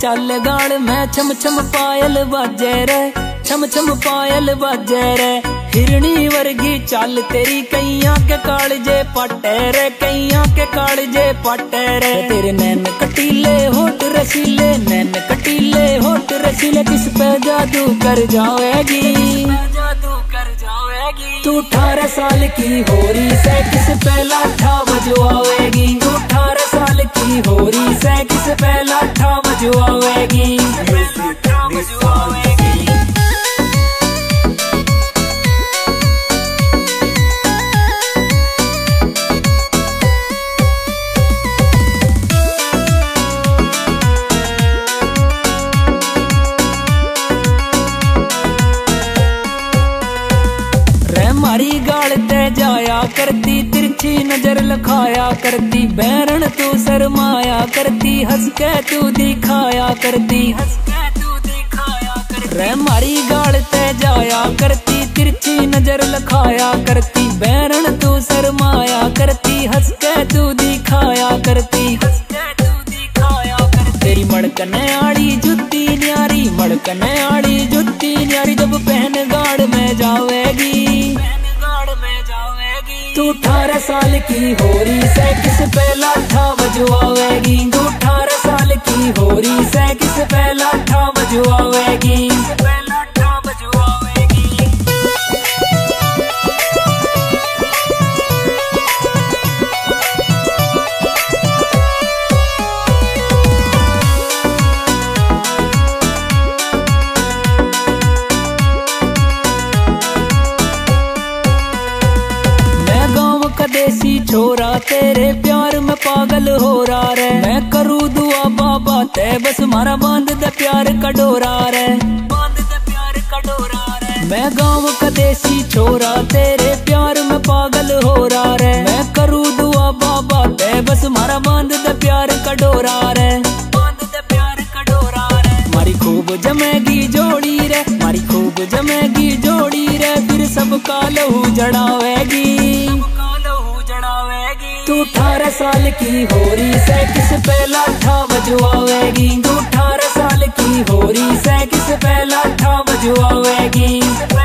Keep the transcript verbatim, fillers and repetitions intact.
चल गाल में छम छम पायल बाजे रे, छम छम पायल बाजे रे। हिरणी वर्गी चाल तेरी कैया के कालजे पटे रे, कैया के कालजे पटे रे। तेरे नैन कटीले होठ रसीले, नैन कटीले होठ रसीले, किस पे जादू कर जाएगी, जादू कर जाएगी। तू अठारह साल की होरी से किस पे लाठा बजवाएगी, तू अठारह साल की होरी से किस पे लाठा बजवाएगी, लाठा बजवाएगी। मारी गाल ते जाया करती, तिरछी नजर लखाया करती, बैरन तू शर्माया करती, हंस के तू दिखाया करती, हंस के तू दिखाया करती। रे मारी गाल ते जाया करती, तिरछी नजर लखाया करती, बैरन तू शर्माया करती, हंस के तू दिखाया करती, हंस के तू दिखाया करती। तेरी मड़कन आड़ी जुत्ती न्यारी, मड़कन आड़ी जुत्ती न्यारी, जब पहन गाड़ में जावेगी, तू अठारह साल की होरी से किस पे लाठा बजवाएगी, तू अठारह साल की होरी से किस पे लाठा बजवाएगी, किस पे लाठा बजवाएगी। देसी छोरा तेरे प्यार में पागल हो रहा रे, मैं करूँ दुआ बाबा ते बस मारा बांध दे प्यार का डोरा रे, बांध दे प्यार का डोरा रे। मैं गाँव का देसी छोरा तेरे प्यार में पागल हो रहा रे, मैं करूँ दुआ बाबा ते बस मारा बांध दे प्यार का डोरा रे, बांध दे प्यार का डोरा रे। मारी खूब जमेगी जोड़ी रे, मारी खूब जमेगी जोड़ी रे, फिर सबका लहू जड़ावेगी, तू अठारह साल की होरी से किस पे लाठा बजवाएगी, तू अठारह साल की होरी से किस पे लाठा बजवाएगी।